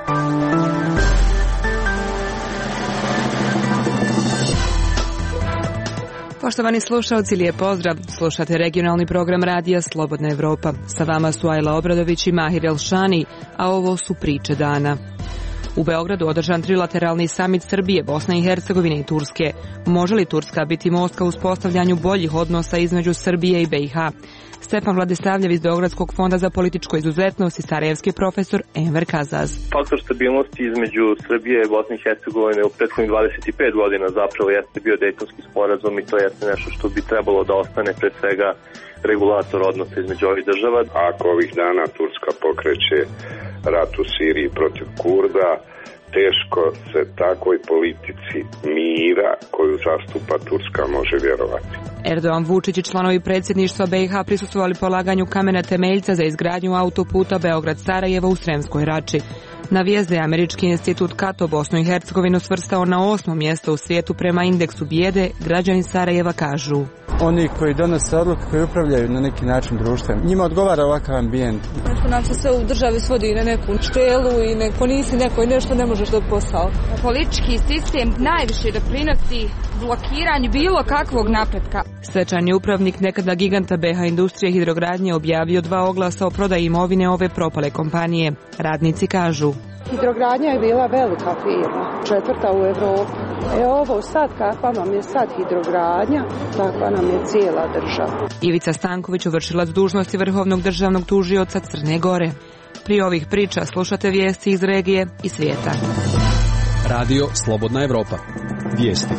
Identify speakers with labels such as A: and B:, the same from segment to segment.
A: Poštovani slušalci, lijep pozdrav. Slušate regionalni program radija Slobodna Evropa. Sa vama su Ajla Obradović i Mahir Elšani, a ovo su priče dana. U Beogradu održan trilateralni samit Srbije, Bosne i Hercegovine i Turske. Može li Turska biti most ka uspostavljanju boljih odnosa između Srbije i BiH? Stefan Vladisavljev iz Beogradskog fonda za političku izuzetnost i sarajevski profesor Enver Kazaz.
B: Faktor stabilnosti između Srbije i Bosne i Hercegovine u prethodnih 25 godina zapravo jeste bio Dejtonski sporazum i to jeste nešto što bi trebalo da ostane pre svega regulator odnosa između ovih država.
C: Ako ovih dana Turska pokreće rat u Siriji protiv Kurda, teško se takvoj politici mira koju zastupa Turska može vjerovati.
A: Erdogan, Vučić i članovi predsjedništva BiH prisustvovali polaganju kamena temeljca za izgradnju autoputa Beograd-Sarajevo u Sremskoj Rači. Na vijest da je Američki institut Cato Bosnu i Hercegovinu svrstao na 8. mjesto u svijetu prema indeksu bijede, građani Sarajeva kažu:
D: oni koji donose odluke, koji upravljaju na neki način društvom, njima odgovara ovakav ambijent.
E: Nešto nam se sve u državi svodi na neku štelu i neko nisi neko i nešto ne možeš da posao.
F: Politički sistem najviše doprinosi blokiranju bilo kakvog napretka.
A: Stečajni upravnik nekada giganta BiH Industrije hidrogradnje objavio 2 oglasa o prodaji imovine ove propale kompanije. Radnici kažu:
G: hidrogradnja je bila velika firma, 4. u Evropi. Ovo sad kakva nam je sad hidrogradnja, takva nam je cijela država.
A: Ivica Stanković, vršilac dužnosti Vrhovnog državnog tužioca Crne Gore. Prije ovih priča slušate vijesti iz regije i svijeta.
H: Radio Slobodna Evropa. Vijesti.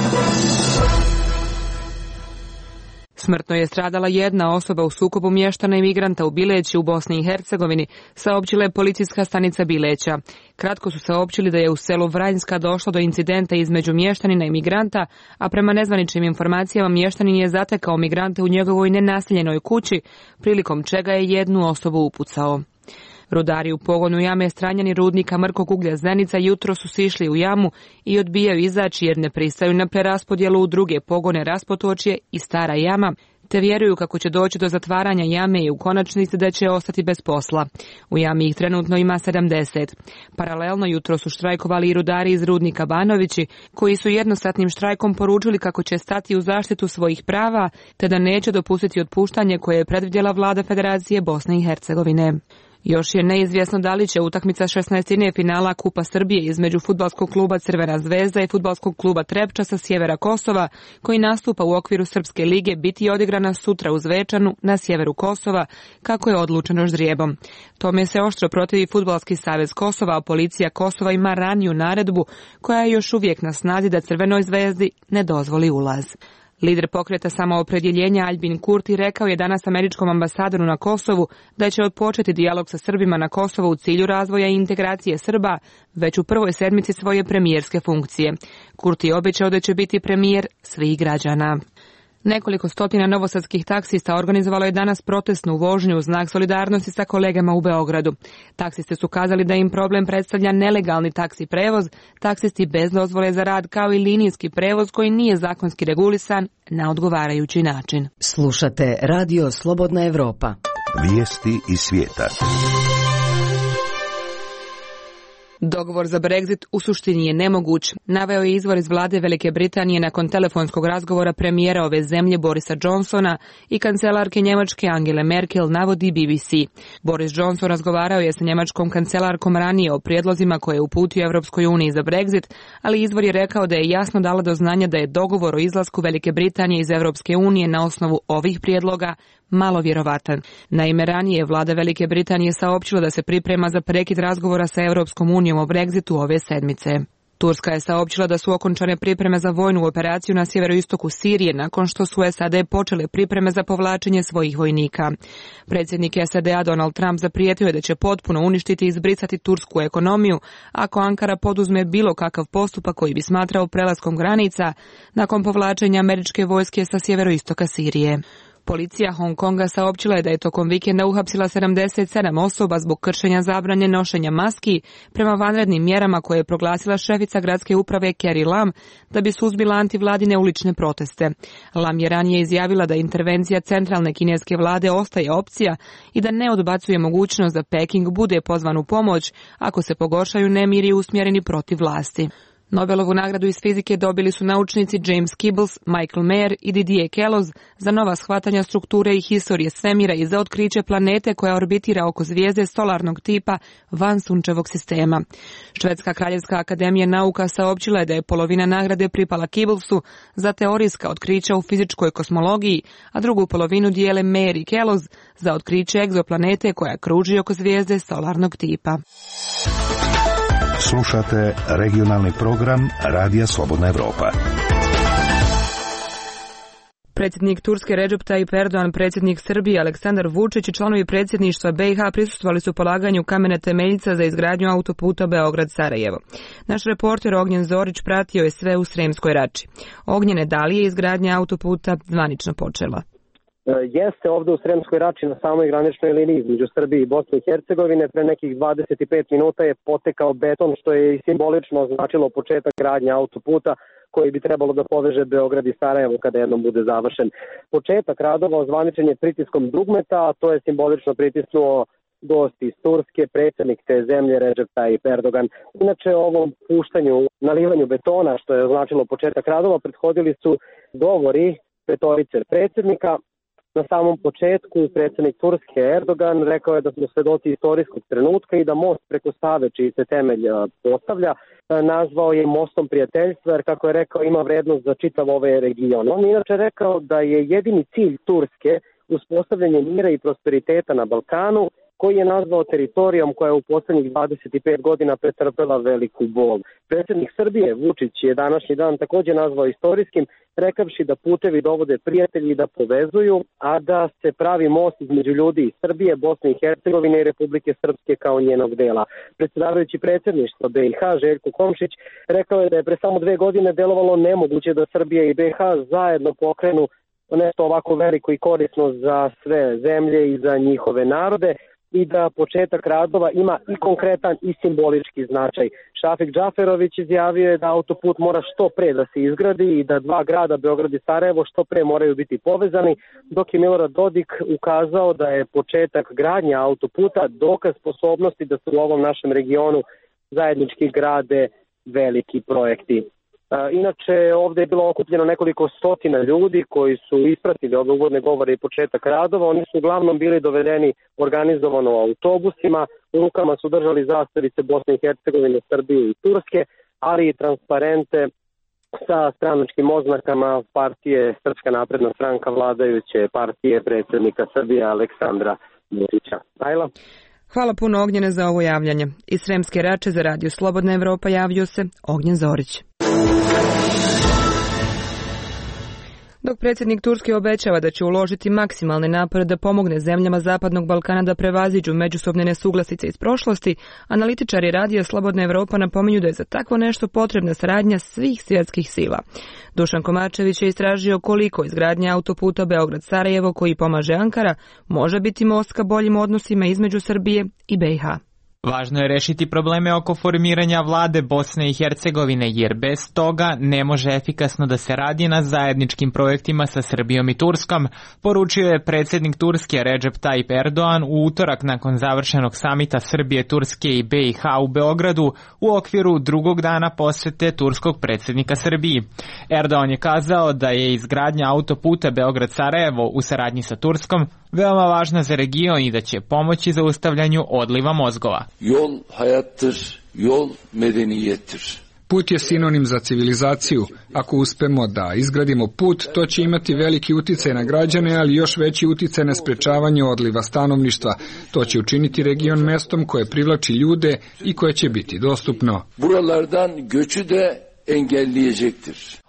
A: Smrtno je stradala jedna osoba u sukobu mještana i migranta u Bileći u Bosni i Hercegovini, saopćila je policijska stanica Bileća. Kratko su saopćili da je u selu Vranjska došlo do incidenta između mještanina i migranta, a prema nezvaničnim informacijama mještanin je zatekao migrante u njegovoj nenaseljenoj kući, prilikom čega je jednu osobu upucao. Rudari u pogonu jame Stranjani rudnika mrkog uglja Zenica jutro su sišli u jamu i odbijaju izaći jer ne pristaju na preraspodjelu u druge pogone Raspotočje i Stara jama, te vjeruju kako će doći do zatvaranja jame i u konačnici da će ostati bez posla. U jami ih trenutno ima 70. Paralelno jutro su štrajkovali i rudari iz rudnika Banovići, koji su jednosatnim štrajkom poručili kako će stati u zaštitu svojih prava, te da neće dopustiti otpuštanje koje je predvidjela vlada Federacije Bosne i Hercegovine. Još je neizvjesno da li će utakmica 16. finala Kupa Srbije između fudbalskog kluba Crvena zvezda i fudbalskog kluba Trepča sa sjevera Kosova, koji nastupa u okviru Srpske lige, biti odigrana sutra u Zvečanu na sjeveru Kosova, kako je odlučeno ždrijebom. Tome se oštro protivi Fudbalski savez Kosova, a policija Kosova ima raniju naredbu koja je još uvijek na snazi da Crvenoj zvezdi ne dozvoli ulaz. Lider pokreta samoopredjeljenja Aljbin Kurti rekao je danas američkom ambasadoru na Kosovu da će odpočeti dijalog sa Srbima na Kosovu u cilju razvoja i integracije Srba već u prvoj sedmici svoje premijerske funkcije. Kurti je obećao da će biti premijer svih građana. Nekoliko stotina novosadskih taksista organizovalo je danas protestnu vožnju u znak solidarnosti sa kolegama u Beogradu. Taksiste su kazali da im problem predstavlja nelegalni taksi prevoz, taksisti bez dozvole za rad kao i linijski prevoz koji nije zakonski regulisan na odgovarajući način.
I: Slušate Radio Slobodna Evropa.
J: Vijesti iz svijeta.
A: Dogovor za Brexit u suštini je nemoguć, naveo je izvor iz vlade Velike Britanije nakon telefonskog razgovora premijera ove zemlje Borisa Johnsona i kancelarke Njemačke Angele Merkel, navodi BBC. Boris Johnson razgovarao je sa njemačkom kancelarkom ranije o prijedlozima koje je uputio Evropskoj uniji za Brexit, ali izvor je rekao da je jasno dala do znanja da je dogovor o izlasku Velike Britanije iz Evropske unije na osnovu ovih prijedloga malo vjerovatan. Naime, ranije je vlada Velike Britanije saopćila da se priprema za prekid razgovora sa Europskom unijom o Brexitu ove sedmice. Turska je saopćila da su okončane pripreme za vojnu operaciju na sjeveroistoku Sirije nakon što su SAD počele pripreme za povlačenje svojih vojnika. Predsjednik SAD-a Donald Trump zaprijetio je da će potpuno uništiti i izbrisati tursku ekonomiju ako Ankara poduzme bilo kakav postupak koji bi smatrao prelaskom granica nakon povlačenja američke vojske sa sjeveroistoka Sirije. Policija Hong Konga saopćila je da je tokom vikenda uhapsila 77 osoba zbog kršenja zabrane nošenja maski prema vanrednim mjerama koje je proglasila šefica gradske uprave Carrie Lam da bi suzbila antivladine ulične proteste. Lam je ranije izjavila da intervencija centralne kineske vlade ostaje opcija i da ne odbacuje mogućnost da Peking bude pozvan u pomoć ako se pogoršaju nemiri usmjereni protiv vlasti. Nobelovu nagradu iz fizike dobili su naučnici James Kibbles, Michael Mayer i Didier Queloz za nova shvatanja strukture i historije svemira i za otkriće planete koja orbitira oko zvijezde solarnog tipa van sunčevog sistema. Švedska kraljevska akademija nauka saopćila je da je polovina nagrade pripala Kibblesu za teorijska otkrića u fizičkoj kosmologiji, a drugu polovinu dijele Mayer i Queloz za otkriće egzoplanete koja kruži oko zvijezde solarnog tipa.
J: Slušate regionalni program Radija Slobodna Evropa.
A: Predsjednik Turske Recep Tayyip Erdogan, predsjednik Srbije Aleksandar Vučić i članovi predsjedništva BiH prisustvovali su polaganju kamene temeljica za izgradnju autoputa Beograd-Sarajevo. Naš reporter Ognjen Zorić pratio je sve u Sremskoj Rači. Ognjene, da li je izgradnja autoputa zvanično počela?
K: Jeste, ovdje u Sremskoj Rači na samoj graničnoj liniji između Srbije i Bosne i Hercegovine pre nekih 25 minuta je potekao beton, što je i simbolično označilo početak gradnje autoputa koji bi trebalo da poveže Beograd i Sarajevo kada jednom bude završen. Početak radova ozvaničen je pritiskom dugmeta, a to je simbolično pritisnuo gost iz Turske, predsjednik te zemlje Recep Tayyip Erdogan. Inače, ovom puštanju, nalivanju betona, što je označilo početak radova, prethodili su govori petorice predsjednika. Na samom početku predsjednik Turske Erdogan rekao je da smo svedoci istorijskog trenutka i da most preko Save, čiji se temelj postavlja, nazvao je mostom prijateljstva, jer kako je rekao ima vrednost za čitav ovaj region. On je inače rekao da je jedini cilj Turske uspostavljanje mira i prosperiteta na Balkanu, koji je nazvao teritorijom koja je u posljednjih 25 godina pretrpela veliku bol. Predsjednik Srbije Vučić je današnji dan također nazvao istorijskim, rekavši da putevi dovode prijatelji da povezuju, a da se pravi most između ljudi iz Srbije, Bosne i Hercegovine i Republike Srpske kao njenog dela. Predsjedavajući predsjedništva BiH Željko Komšić rekao je da je pre samo 2 godine delovalo nemoguće da Srbija i BiH zajedno pokrenu nešto ovako veliko i korisno za sve zemlje i za njihove narode, i da početak radova ima i konkretan i simbolički značaj. Šafik Džaferović izjavio je da autoput mora što pre da se izgradi i da dva grada, Beograd i Sarajevo, što pre moraju biti povezani, dok je Milorad Dodik ukazao da je početak gradnje autoputa dokaz sposobnosti da se u ovom našem regionu zajednički grade veliki projekti. Inače, ovdje je bilo okupljeno nekoliko stotina ljudi koji su ispratili ove uvodne govore i početak radova. Oni su uglavnom bili dovedeni organizovano u autobusima, u rukama su držali zastavice Bosne i Hercegovine, Srbije i Turske, ali i transparente sa stranačkim oznakama partije Srpska napredna stranka, vladajuće partije predsjednika Srbije Aleksandra Vučića. Ajla.
A: Hvala puno, Ognjene, za ovo javljanje. Iz Sremske Rače za Radio Slobodna Evropa javio se Ognjen Zorić. Dok predsjednik Turske obećava da će uložiti maksimalne napore da pomogne zemljama Zapadnog Balkana da prevaziđu međusobne nesuglasice iz prošlosti, analitičari Radija Slobodna Evropa napominju da je za takvo nešto potrebna saradnja svih svjetskih sila. Dušan Komačević je istražio koliko izgradnja autoputa Beograd-Sarajevo, koji pomaže Ankara, može biti most ka boljim odnosima između Srbije i BiH.
L: Važno je rešiti probleme oko formiranja vlade Bosne i Hercegovine, jer bez toga ne može efikasno da se radi na zajedničkim projektima sa Srbijom i Turskom, poručio je predsjednik Turske Recep Tayyip Erdogan u utorak nakon završenog samita Srbije, Turske i BiH u Beogradu u okviru drugog dana posete turskog predsjednika Srbiji. Erdogan je kazao da je izgradnja autoputa Beograd-Sarajevo u saradnji sa Turskom veoma važna za region i da će pomoći zaustavljanju odliva mozgova.
M: Yol hayattır, yol medeniyettir.
N: Put je sinonim za civilizaciju. Ako uspemo da izgradimo put, to će imati veliki uticaj na građane, ali još veći uticaj na sprečavanje odliva stanovništva. To će učiniti region mestom koje privlači ljude i koje će biti dostupno.
M: Buralardan göçü de engelleyecektir.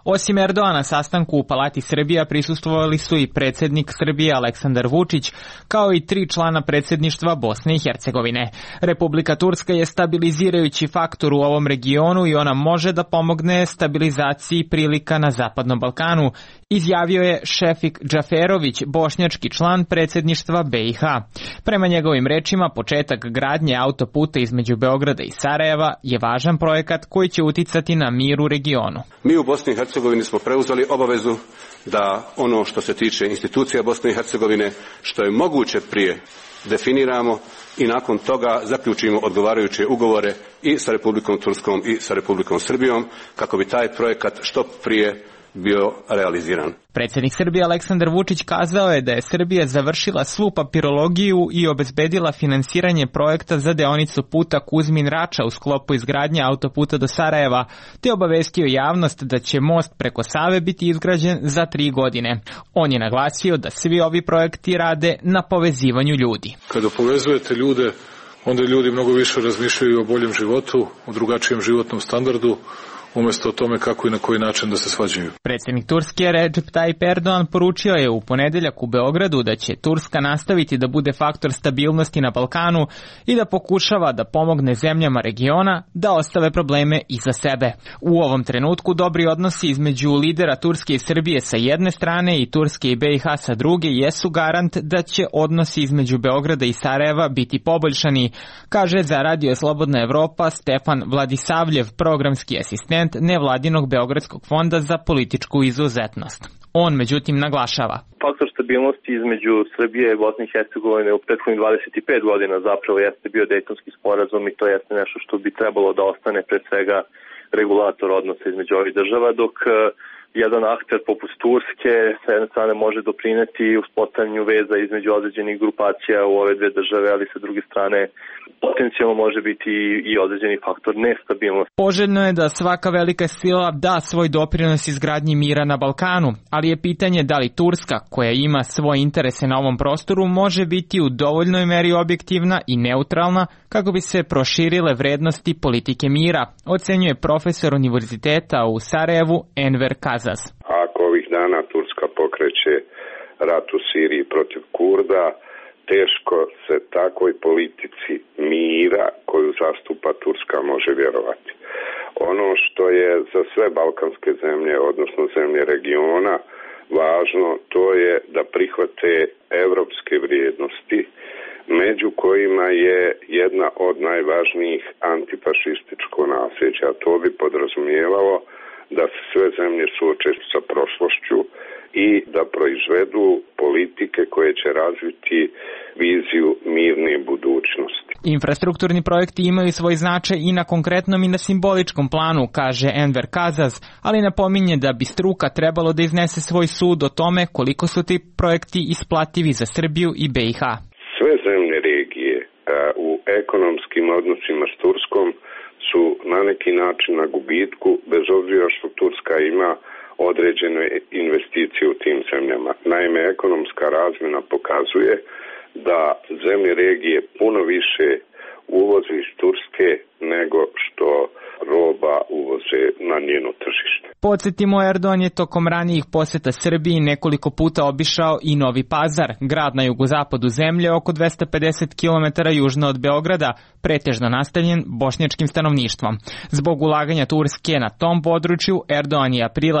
L: Osim Erdoana, sastanku u Palati Srbija prisustvovali su i predsjednik Srbije Aleksandar Vučić, kao i 3 člana predsjedništva Bosne i Hercegovine. Republika Turska je stabilizirajući faktor u ovom regionu i ona može da pomogne stabilizaciji prilika na Zapadnom Balkanu, izjavio je Šefik Džaferović, bošnjački član predsjedništva BiH. Prema njegovim rečima, početak gradnje autoputa između Beograda i Sarajeva je važan projekat koji će uticati na mir u regionu.
O: Mi u Bosni i Hercegovini smo preuzeli obavezu da ono što se tiče institucija Bosne i Hercegovine, što je moguće prije definiramo i nakon toga zaključimo odgovarajuće ugovore i sa Republikom Turskom i sa Republikom Srbijom kako bi taj projekat što prije bio realiziran.
L: Predsjednik Srbije Aleksandar Vučić kazao je da je Srbija završila svu papirologiju i obezbedila finansiranje projekta za deonicu puta Kuzmin-Rača u sklopu izgradnje autoputa do Sarajeva, te obavestio javnost da će most preko Save biti izgrađen za 3 godine. On je naglasio da svi ovi projekti rade na povezivanju ljudi.
P: Kada povezujete ljude, onda ljudi mnogo više razmišljaju o boljem životu, o drugačijem životnom standardu, umjesto o tome kako i na koji način da se svađaju.
L: Predsjednik Turske Recep Tayyip Erdogan poručio je u ponedeljak u Beogradu da će Turska nastaviti da bude faktor stabilnosti na Balkanu i da pokušava da pomogne zemljama regiona da ostave probleme iza sebe. U ovom trenutku dobri odnosi između lidera Turske i Srbije sa jedne strane i Turske i BiH sa druge jesu garant da će odnosi između Beograda i Sarajeva biti poboljšani, kaže za Radio Slobodna Evropa Stefan Vladisavljev, programski asistent nevladinog Beogradskog fonda za političku izuzetnost. On međutim naglašava:
B: faktor stabilnosti između Srbije i Bosne i Hercegovine u prethodnih 25 godina zapravo jeste bio Dejtonski sporazum i to jeste nešto što bi trebalo da ostane pred svega regulator odnosa između ovih država, dok jedan akter poput Turske sa jedne strane može doprineti uspostavljanju veza između određenih grupacija u ove dve države, ali sa druge strane potencijalno može biti i određeni faktor nestabilnosti.
L: Poželjno je da svaka velika sila da svoj doprinos izgradnji mira na Balkanu, ali je pitanje da li Turska, koja ima svoje interese na ovom prostoru, može biti u dovoljnoj meri objektivna i neutralna kako bi se proširile vrednosti politike mira, ocenjuje profesor univerziteta u Sarajevu Enver Kazas.
C: Ako ovih dana Turska pokreće rat u Siriji protiv Kurda, teško se takvoj politici mira koju zastupa Turska može vjerovati. Ono što je za sve balkanske zemlje, odnosno zemlje regiona, važno, to je da prihvate evropske vrijednosti, među kojima je jedna od najvažnijih antifašističko nasljeđe, a to bi podrazumijevalo da se sve zemlje suoče sa prošlošću i da proizvedu politike koje će razviti viziju mirne budućnosti.
L: Infrastrukturni projekti imaju svoj značaj i na konkretnom i na simboličkom planu, kaže Enver Kazas, ali napominje da bi struka trebalo da iznese svoj sud o tome koliko su ti projekti isplativi za Srbiju i BiH.
C: Sve zemlje regije u ekonomskim odnosima s Turskom su na neki način na gubitku, bez obzira što Turska ima određene investicije u tim zemljama. Naime, ekonomska razmjena pokazuje da zemlje regije puno više uvoze iz Turske nego što roba uvoze na njeno tržište.
L: Podsjetimo, Erdogan je tokom ranijih posjeta Srbiji nekoliko puta obišao i Novi Pazar, grad na jugozapadu zemlje oko 250 km južno od Beograda, pretežno nastanjen bošnjačkim stanovništvom. Zbog ulaganja Turske na tom području, Erdogan je aprila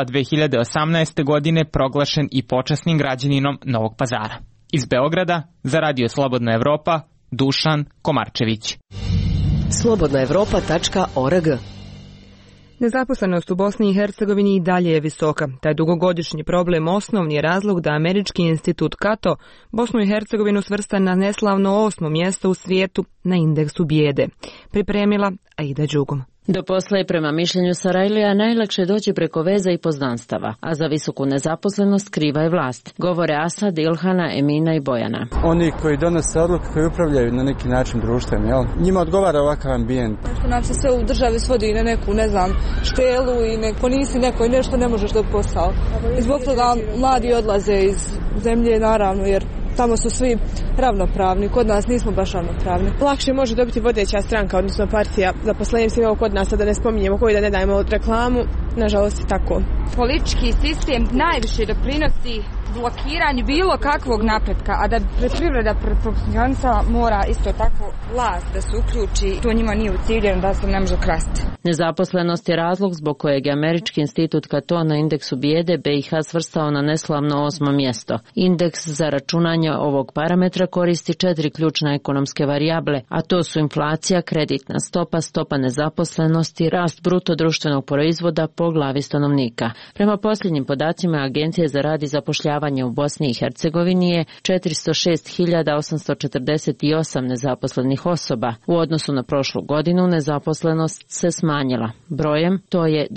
L: 2018. godine proglašen i počasnim građaninom Novog Pazara. Iz Beograda, za Radio Slobodna Evropa, Dušan Komarčević.
I: slobodnaevropa.org.
A: Nezaposlenost u Bosni i Hercegovini i dalje je visoka. Taj dugogodišnji problem osnovni je razlog da Američki institut Cato Bosnu i Hercegovinu svrsta na neslavno 8. mjesto u svijetu na indeksu bijede. Pripremila Aida Đugom.
Q: Do posla je prema mišljenju Sarajlija najlakše doći preko veza i poznanstava, a za visoku nezaposlenost kriva je vlast. Govore Asad, Ilhana, Emina i Bojana.
D: Oni koji donose odluke, koji upravljaju na neki način društvom, jel? Njima odgovara ovakav ambijent.
E: Što nam se sve u državi svodi na neku, ne znam, štelu i neko nisi neko i nešto ne možeš dobiti posao. I zbog toga mladi odlaze iz zemlje, naravno, jer Tamo su svi ravnopravni, kod nas nismo baš ravnopravni.
R: Lakše može dobiti vodeća stranka, odnosno partija. Zaposlenjem se imamo kod nas, da ne spominjemo koji, da ne dajemo reklamu. Nažalost je tako.
F: Politički sistem najviše doprinosi blokiranju bilo kakvog napretka, a da privreda funkcionisala mora isto tako vlast da se uključi. To njima nije uciljeno, da se ne može krasti.
Q: Nezaposlenost je razlog zbog kojeg je Američki institut Cato na indeksu bijede BiH svrstao na neslavno 8. mjesto. Indeks za računanje ovog parametra koristi 4 ključne ekonomske varijable, a to su inflacija, kreditna stopa, stopa nezaposlenosti, rast bruto društvenog proizvoda po glavi stanovnika. Prema posljednjim podacima Agencije za rad i zapošljavanje u Bosni i Hercegovini je 406.848 nezaposlenih osoba. U odnosu na prošlu godinu nezaposlenost se smanjila. Brojem to je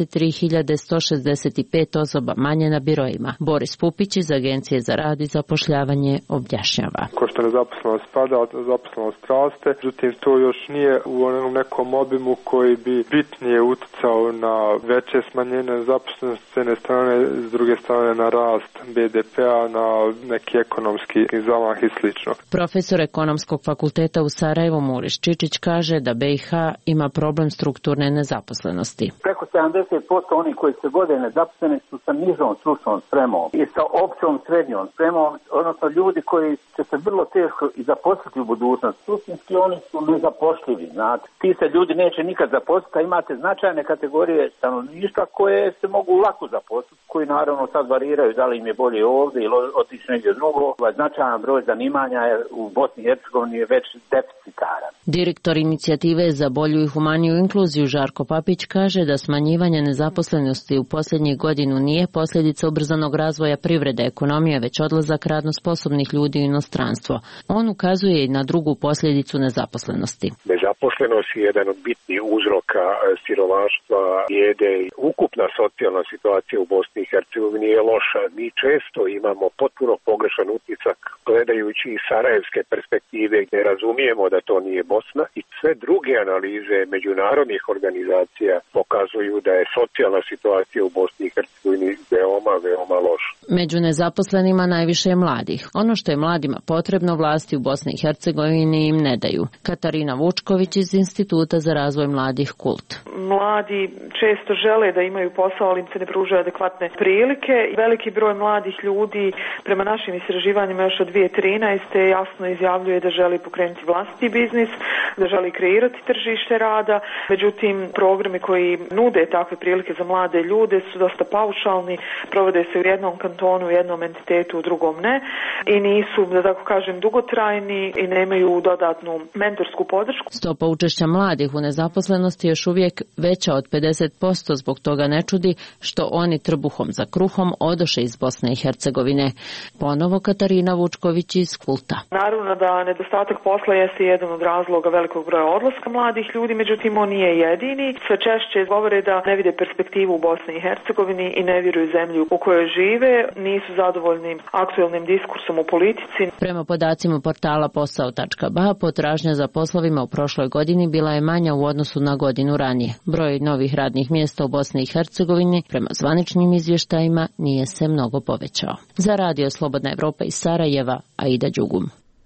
Q: 23.165 osoba manje na birojima. Boris Pupić iz Agencije za rad i zapošljavanje objašnjava.
S: Ko što nezaposlenost pada, zaposlenost raste, međutim to još nije u nekom obimu koji bi bitnije uticao na veće smanjenje nezaposlenosti s jedne strane, s druge strane na rast BDP-a, na neki ekonomski zamah i slično.
Q: Profesor ekonomskog fakulteta u Sarajevu Muris Čičić kaže da BiH ima problem strukturne nezaposlenosti.
T: Preko 70% onih koji se vode nezaposleni su sa nižom stručnom spremom i sa općom srednjom spremom, odnosno ljudi koji će se vrlo teško i zaposliti u budućnosti. Suštinski oni su nezapošljivi, znate. Ti se ljudi neće nikad zaposliti, a imate značajne kategorije stanovništva koje se mogu lako zaposliti, koji naravno sad variraju da li im je bolje ovdje ili otići negdje drugo. Značajan broj zanimanja je u Bosni i Hercegovini je već deficitaran.
Q: Direktor inicijative za bolju i humaniju inkluziju Žarko Papić kaže da smanjivanje nezaposlenosti u posljednjih godinu nije posljedica ubrzanog razvoja privrede ekonomije, već odlazak radno sposobnih ljudi u inostranstvo. On ukazuje i na drugu posljedicu nezaposlenosti.
U: Nezaposlenost je jedan od bitnih uzroka siromaštva, bijede. Ukupna socijalna situacija u Bosni i Hercegovini je loša. Mi često imamo potpuno pogrešan utisak gledajući iz sarajevske perspektive gdje razumijemo da to nije Bosna i sve druge analize međunarodnih organizacija pokazuju da je socijalna situacija u Bosni i Hercegovini veoma loša.
Q: Među nezaposlenima najviše je mladih. Ono što je mladima potrebno vlasti u Bosni i Hercegovini im ne daju. Katarina Vučković iz Instituta za razvoj mladih KULT.
V: Mladi često žele da imaju posao, ali im se ne pružaju adekvatne prilike. Veliki broj mladih ljudi prema našim istraživanjima još od 2013. jasno izjavljuje da želi pokrenuti vlastiti biznis, da želi kreirati tržište rada. Međutim, programi koji nude takve prilike za mlade ljude su dosta paušalni, provode se u jednom kantonu, u jednom entitetu, u drugom ne i nisu, da tako kažem, dugotrajni i nemaju dodatnu mentorsku podršku.
Q: Stopa učešća mladih u nezaposlenosti je još uvijek veća od 50%, zbog toga ne čudi što oni trbuhom za kruhom odoše iz Bosne i Hercegovine. Ponovo Katarina Vučković iz KULT-a.
V: Naravno da nedostatak posla jeste jedan od razloga velikog broja odlaska mladih ljudi, međutim on nije jedini. Sve češće govore da ne vide perspektivu u Bosni i Hercegovini i ne vjeruju zemlju u kojoj žive, nisu zadovoljni aktuelnim diskursom u politici.
Q: Prema podacima portala posao.ba, potražnja za poslovima u prošloj godini bila je manja u odnosu na godinu ranije. Broj novih radnih mjesta u Bosni i Hercegovini prema zvaničnim izvještajima nije se mnogo povećao. Za Radio Slobodna Evropa iz Sarajeva, Aida Đugum.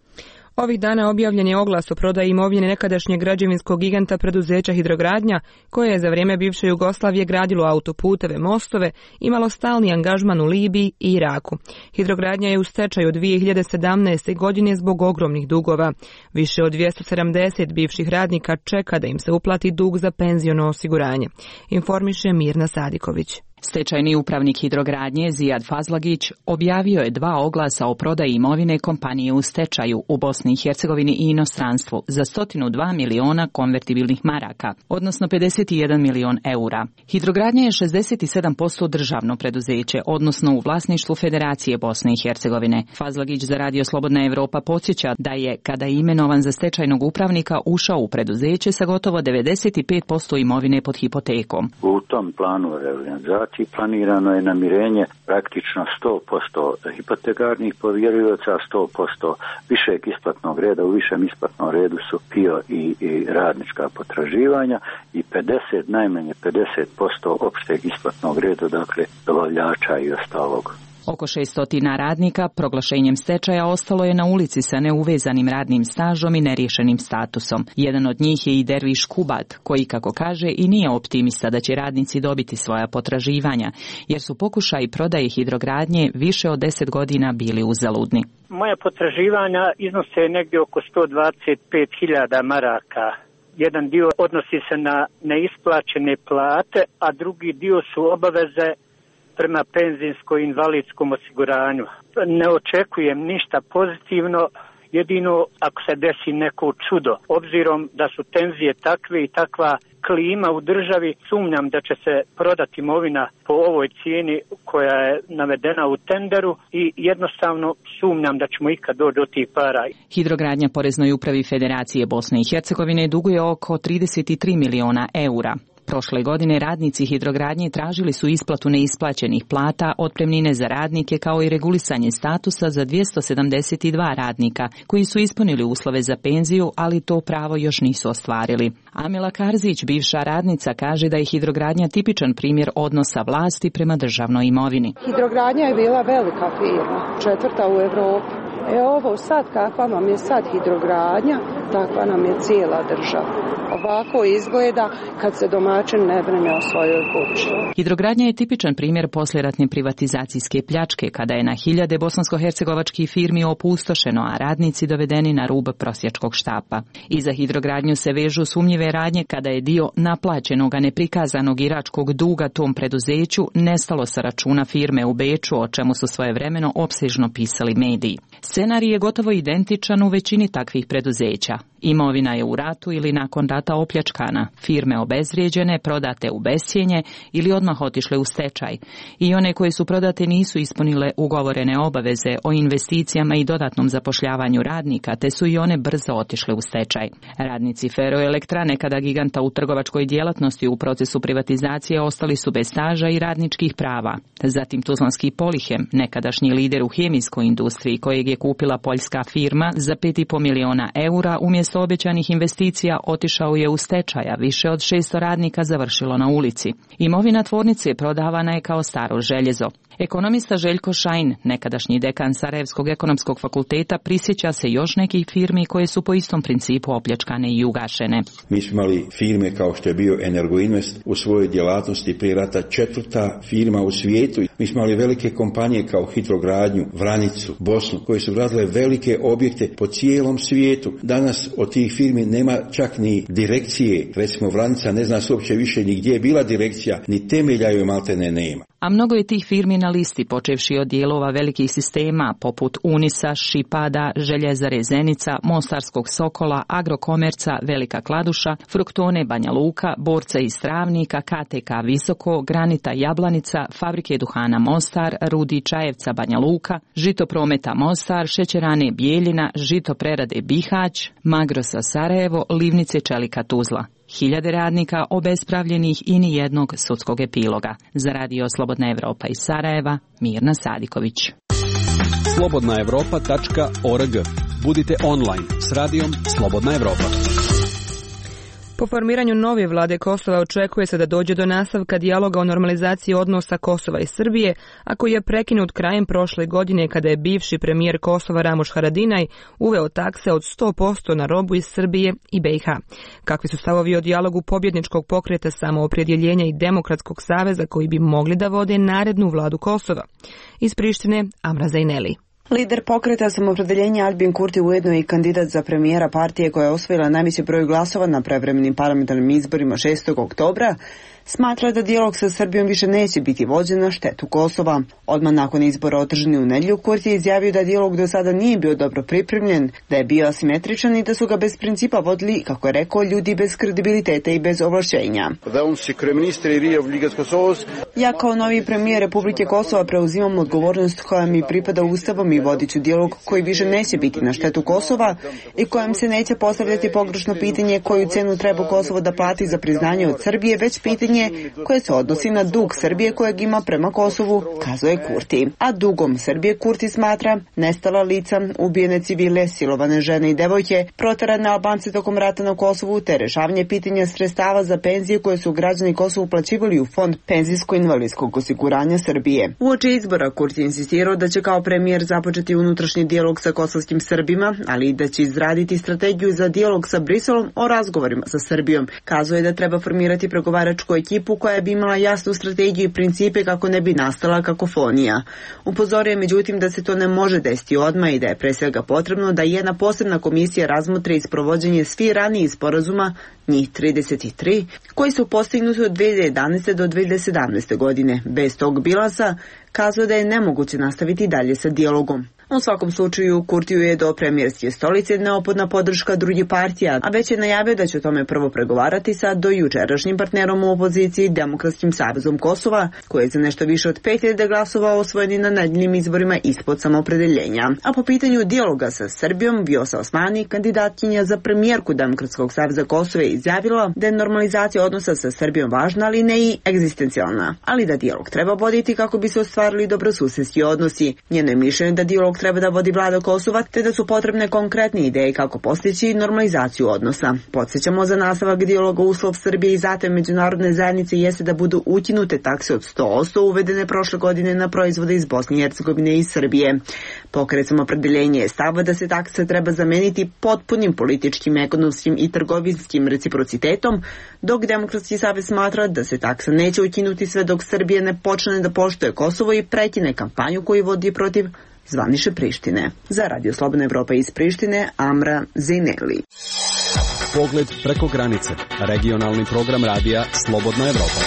A: Ovih dana objavljen je oglas o prodaji imovine nekadašnjeg građevinskog giganta preduzeća Hidrogradnja, koje je za vrijeme bivše Jugoslavije gradilo autoputeve, mostove, imalo stalni angažman u Libiji i Iraku. Hidrogradnja je u stečaju od 2017. godine zbog ogromnih dugova. Više od 270 bivših radnika čeka da im se uplati dug za penziono osiguranje, informiše Mirna Sadiković.
W: Stečajni upravnik Hidrogradnje Zijad Fazlagić objavio je 2 oglasa o prodaji imovine kompanije u stečaju u Bosni i Hercegovini i inostranstvu za 102 miliona konvertibilnih maraka, odnosno 51 milion eura. Hidrogradnja je 67% državno preduzeće, odnosno u vlasništvu Federacije Bosne i Hercegovine. Fazlagić za Radio Slobodna Evropa podsjeća da je, kada je imenovan za stečajnog upravnika, ušao u preduzeće sa gotovo 95% imovine pod hipotekom.
X: U tom planu realizacije planirano je namirenje praktično 100% hipotekarnih povjerivaca, 100% višeg isplatnog reda. U višem isplatnom redu su PIO i radnička potraživanja i najmanje 50% opšteg isplatnog reda, dakle dobavljača i ostalog
W: Oko 600 radnika proglašenjem stečaja ostalo je na ulici sa neuvezanim radnim stažom i neriješenim statusom. Jedan od njih je i Derviš Kubat, koji, kako kaže, i nije optimista da će radnici dobiti svoja potraživanja, jer su pokušaji prodaje hidrogradnje više od 10 godina bili uzaludni.
G: Moja potraživanja iznose negdje oko 125.000 maraka. Jedan dio odnosi se na neisplaćene plate, a drugi dio su obaveze prema penzijsko-invalidskom osiguranju. Ne očekujem ništa pozitivno, jedino ako se desi neko čudo. Obzirom da su tenzije takve i takva klima u državi, sumnjam da će se prodati imovina po ovoj cijeni koja je navedena u tenderu i jednostavno sumnjam da ćemo ikad doći do tih para.
W: Hidrogradnja Poreznoj upravi Federacije Bosne i Hercegovine duguje oko 33 miliona eura. Prošle godine radnici hidrogradnje tražili su isplatu neisplaćenih plata, otpremnine za radnike kao i regulisanje statusa za 272 radnika koji su ispunili uslove za penziju, ali to pravo još nisu ostvarili. Amila Karzić, bivša radnica, kaže da je hidrogradnja tipičan primjer odnosa vlasti prema državnoj imovini.
H: Hidrogradnja je bila velika firma, 4. u Evropi. Ovo sad kakva nam je sad hidrogradnja, takva nam je cijela država. Ovako izgleda kad se domaćin ne brine o svojoj kući.
W: Hidrogradnja je tipičan primjer poslijeratne privatizacijske pljačke, kada je na hiljade bosansko-hercegovačkih firmi opustošeno, a radnici dovedeni na rub prosjačkog štapa. Iza hidrogradnju se vežu sumnjive radnje kada je dio naplaćenog, a neprikazanog iračkog duga tom preduzeću nestalo sa računa firme u Beču, o čemu su svojevremeno opsežno pisali mediji. Scenarij je gotovo identičan u većini takvih preduzeća. Imovina je u ratu ili nakon rata opljačkana, firme obezvrijeđene, prodate u bescjenje ili odmah otišle u stečaj. I one koje su prodate nisu ispunile ugovorene obaveze o investicijama i dodatnom zapošljavanju radnika, te su i one brzo otišle u stečaj. Radnici Feroelektrane, kada giganta u trgovačkoj djelatnosti u procesu privatizacije, ostali su bez staža i radničkih prava. Zatim Tuzlanski Polihem, nekadašnji lider u hemijskoj industriji, kojeg je kupila poljska firma za 5,5 miliona eura, umjesto obećanih investicija otišao je u stečaja, više od 600 radnika završilo na ulici. Imovina tvornice prodavana je kao staro željezo. Ekonomista Željko Šajn, nekadašnji dekan Sarajevskog ekonomskog fakulteta, prisjeća se još nekih firmi koje su po istom principu opljačkane i ugašene.
J: Mi smo imali firme kao što je bio Energoinvest u svojoj djelatnosti prije rata 4. firma u svijetu. Mi smo imali velike kompanije kao Hidrogradnju, Vranicu, Bosnu, koje su gradile velike objekte po cijelom svijetu. Danas od tih firmi nema čak ni direkcije. Recimo Vranica ne zna se uopće više ni gdje je bila direkcija, ni temelja joj maltene nema.
W: A mnogo je tih firmi na listi, počevši od dijelova velikih sistema poput Unisa, Šipada, Željezare Zenica, Mostarskog Sokola, Agrokomerca, Velika Kladuša, Fruktone Banja Luka, Borca iz Travnika, KTK Visoko, Granita Jablanica, Fabrike duhana Mostar, Rudi Čajevca Banja Luka, Žitoprometa Mostar, Šećerane Bijeljina, Žitoprerade Bihać, Magrosa Sarajevo, Livnice Čelika Tuzla. Hiljade radnika obespravljenih i ni jednog sudskog epiloga. Za Radio Slobodna Evropa iz Sarajeva, Mirna Sadiković.
K: slobodnaevropa.org. Budite online s radijom Slobodna Evropa.
A: Po formiranju nove vlade Kosova očekuje se da dođe do nastavka dijaloga o normalizaciji odnosa Kosova i Srbije, a koji je prekinut krajem prošle godine kada je bivši premijer Kosova Ramuš Haradinaj uveo takse od 100% na robu iz Srbije i BiH. Kakvi su stavovi o dijalogu pobjedničkog pokreta Samoopredjeljenja i Demokratskog saveza koji bi mogli da vode narednu vladu Kosova? Iz Prištine, Amra Zajneli.
Y: Lider pokreta Samoopredjeljenja Albin Kurti ujedno je i kandidat za premijera partije koja je osvojila najveći broj glasova na prevremenim parlamentarnim izborima 6. oktobra, smatra da dijalog sa Srbijom više neće biti vođen na štetu Kosova. Odmah nakon izbora održani u nedjelju, Kurti je izjavio da dijalog do sada nije bio dobro pripremljen, da je bio asimetričan i da su ga bez principa vodili, kako je rekao, ljudi bez kredibiliteta i bez ovlašćenja. Ja kao novi premijer Republike Kosova preuzimam odgovornost koja mi pripada Ustavom i vodit ću dijalog koji više neće biti na štetu Kosova i kojem se neće postavljati pogrešno pitanje koju cenu treba Kosovo da plati za priznanje od Srbije, već pitanje pitanje koje se odnosi na dug Srbije kojeg ima prema Kosovu, kazuje Kurti. A dugom Srbije Kurti smatra nestala lica, ubijene civile, silovane žene i devojke, proterane Albance tokom rata na Kosovu, te rešavanje pitanja sredstava za penzije koje su građani Kosova uplaćivali u Fond penzijsko-invalidskog osiguranja Srbije. Uoči izbora Kurti insistirao da će kao premijer započeti unutrašnji dijalog sa kosovskim Srbima, ali i da će izraditi strategiju za dijalog sa Briselom o razgovorima sa Srbijom. Kazuje da treba formirati pregovaračku ekipu koja bi imala jasnu strategiju i principe kako ne bi nastala kakofonija. Upozorio je međutim da se to ne može desiti odmah i da je pre svega potrebno da jedna posebna komisija razmotri isprovođenje svih ranijih sporazuma, njih 33, koji su postignuti od 2011. do 2017. godine. Bez tog bilansa kazuje da je nemoguće nastaviti dalje sa dijalogom. U svakom slučaju, Kurtiju je do premijerske stolice neophodna podrška drugih partija, a već je najavio da će o tome prvo pregovarati sa dojučerašnjim partnerom u opoziciji Demokratskim savezom Kosova, koji je za nešto više od 5000 glasova osvojeni na nedeljnim izborima ispod samoopredeljenja. A po pitanju dijaloga sa Srbijom, Vjosa Osmani, kandidatkinja za premijerku Demokratskog saveza Kosova, je izjavila da je normalizacija odnosa sa Srbijom važna, ali ne i egzistencijalna, ali da dijalog treba voditi kako bi se ostvarili dobrosusedski odnosi. Njeno je mišljenje da dijalog treba da vodi vlada Kosova, te da su potrebne konkretne ideje kako postići normalizaciju odnosa. Podsjećamo, za nastavak dijaloga uslov Srbije i zatim međunarodne zajednice jeste da budu ukinute takse od 100% uvedene prošle godine na proizvode iz Bosne i Hercegovine i Srbije. Pokret Samoopredeljenje je stava da se takse treba zameniti potpunim političkim, ekonomskim i trgovinskim reciprocitetom, dok Demokratski savez smatra da se taksa neće ukinuti sve dok Srbija ne počne da poštuje Kosovo i prekine kampanju koju vodi protiv zvanične Prištine. Za Radio Slobodna Evropa iz Prištine, Amra Zineli.
K: Pogled preko granice. Regionalni program radija Slobodna Evropa.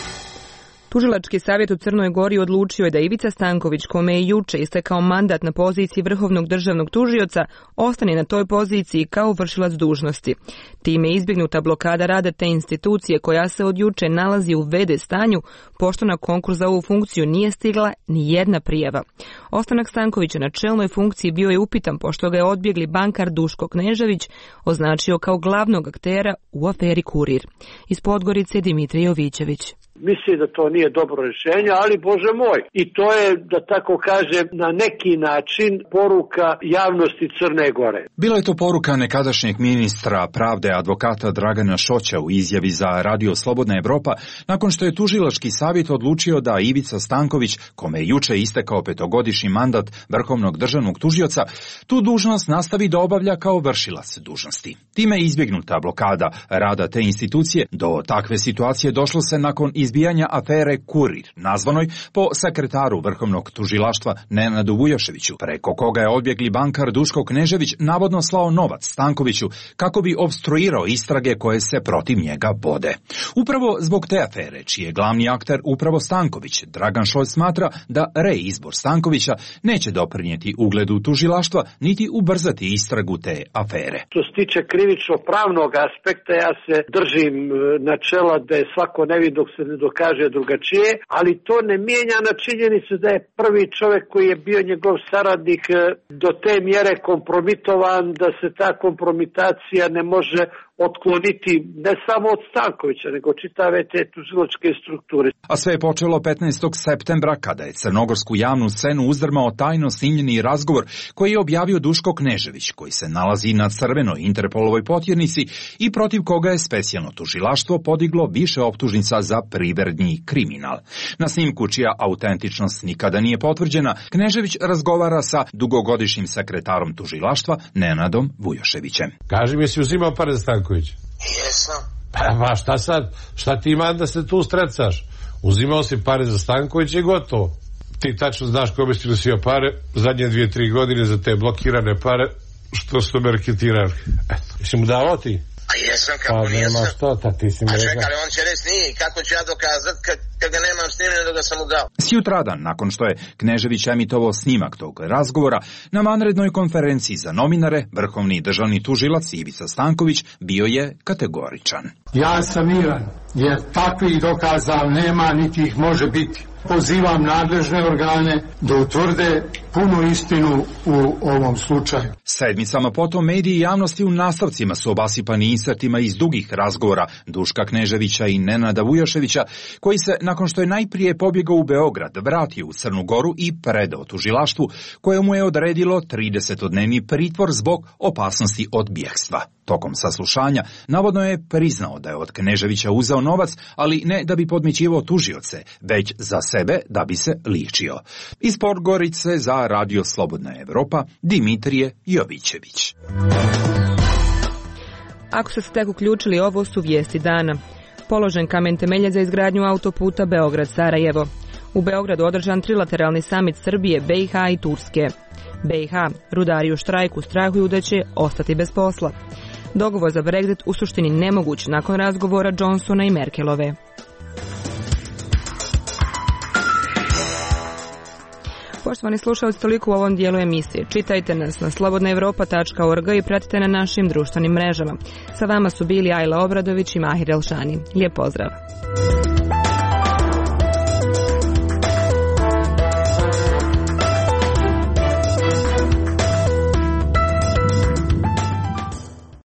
A: Tužilački savjet u Crnoj Gori odlučio je da Ivica Stanković, kome je juče istekao mandat na poziciji Vrhovnog državnog tužioca, ostane na toj poziciji kao vršilac dužnosti. Time je izbjegnuta blokada rada te institucije koja se od juče nalazi u v.d. stanju, pošto na konkurs za ovu funkciju nije stigla ni jedna prijava. Ostanak Stankovića na čelnoj funkciji bio je upitan pošto ga je odbjegli bankar Duško Knežević označio kao glavnog aktera u aferi Kurir. Iz Podgorice Dimitrij Jovićević.
B: Mislim da to nije dobro rješenje, ali Bože moj. I to je, da tako kažem, na neki način poruka javnosti Crne Gore.
M: Bila je to poruka nekadašnjeg ministra pravde advokata Dragana Šoća u izjavi za Radio Slobodna Evropa, nakon što je tužilački savjet odlučio da Ivica Stanković, kome je juče istekao 5-godišnji mandat Vrhovnog državnog tužioca, tu dužnost nastavi da obavlja kao vršilac dužnosti. Time je izbjegnuta blokada rada te institucije. Do takve situacije došlo se nakon izbijanja afere Kurir, nazvanoj po sekretaru Vrhovnog tužilaštva Nenadu Vujoševiću, preko koga je odbjegli bankar Duško Knežević navodno slao novac Stankoviću kako bi opstruirao istrage koje se protiv njega vode. Upravo zbog te afere, čiji je glavni akter upravo Stanković, Dragan Šolj smatra da reizbor Stankovića neće doprinijeti ugledu tužilaštva niti ubrzati istragu te afere.
B: Što se tiče krivično-pravnog aspekta, ja se držim načela da je svako nevin dok se ne dokaže drugačije, ali to ne mijenja na činjenicu da je prvi čovjek koji je bio njegov saradnik do te mjere kompromitovan da se ta kompromitacija ne može otkloniti ne samo od Stankovića, nego čitave te tužilačke strukture.
M: A sve je počelo 15. septembra, kada je crnogorsku javnu scenu uzdrmao tajno snimljeni razgovor koji je objavio Duško Knežević, koji se nalazi na crvenoj Interpolovoj potjernici i protiv koga je specijalno tužilaštvo podiglo više optužnica za privredni kriminal. Na snimku, čija autentičnost nikada nije potvrđena, Knežević razgovara sa dugogodišnjim sekretarom tužilaštva Nenadom Vujoševićem.
N: Kaži mi, si uzimao pare za Stankovića?
O: Jesam.
N: Pa šta sad? Šta ti ima da se tu strecaš? Uzimao si pare za Stankovića i gotovo. Ti tačno znaš kome si nosio pare zadnje 2-3 godine za te blokirane pare što su me raketirali. Eto, jesi mu dao ti?
O: A jesam, kako nisam.
N: Nema što, ti si mi rekao.
O: A čekaj, ali on će reći nije. Kako ću ja dokazat kad ga nemam snimljeno da ga sam mu dao?
M: Sjutradan, nakon što je Knežević emitovao snimak tog razgovora, na vanrednoj konferenciji za novinare, vrhovni državni tužilac Ivica Stanković bio je kategoričan.
P: Ja sam miran, jer takvih dokaza nema niti ih može biti. Pozivam nadležne organe da utvrde punu istinu u ovom slučaju.
M: Sedmicama potom mediji i javnosti u nastavcima su obasipani insertima iz dugih razgovora Duška Kneževića i Nenada Vujaševića, koji se, nakon što je najprije pobjegao u Beograd, vratio u Crnu Goru i predao tužilaštvu, koje mu je odredilo 30-dnevni pritvor zbog opasnosti od bjegstva. Tokom saslušanja navodno je priznao da je od Kneževića uzeo novac, ali ne da bi podmićivao tužioce, već za sebe da bi se liječio. Iz Podgorice za Radio Slobodna Evropa, Dimitrije Jovićević.
A: Ako ste se tek uključili, ovo su vijesti dana. Položen kamen temelja za izgradnju autoputa Beograd-Sarajevo. U Beogradu održan trilateralni samit Srbije, BiH i Turske. BiH, rudari u štrajku strahuju da će ostati bez posla. Dogovor za Brexit u suštini nemoguć nakon razgovora Johnsona i Merkelove. Poštovani slušalci, toliko u ovom dijelu emisije. Čitajte nas na slobodnaevropa.org i pratite na našim društvenim mrežama. Sa vama su bili Ajla Obradović i Mahir Elšani. Lijep pozdrav!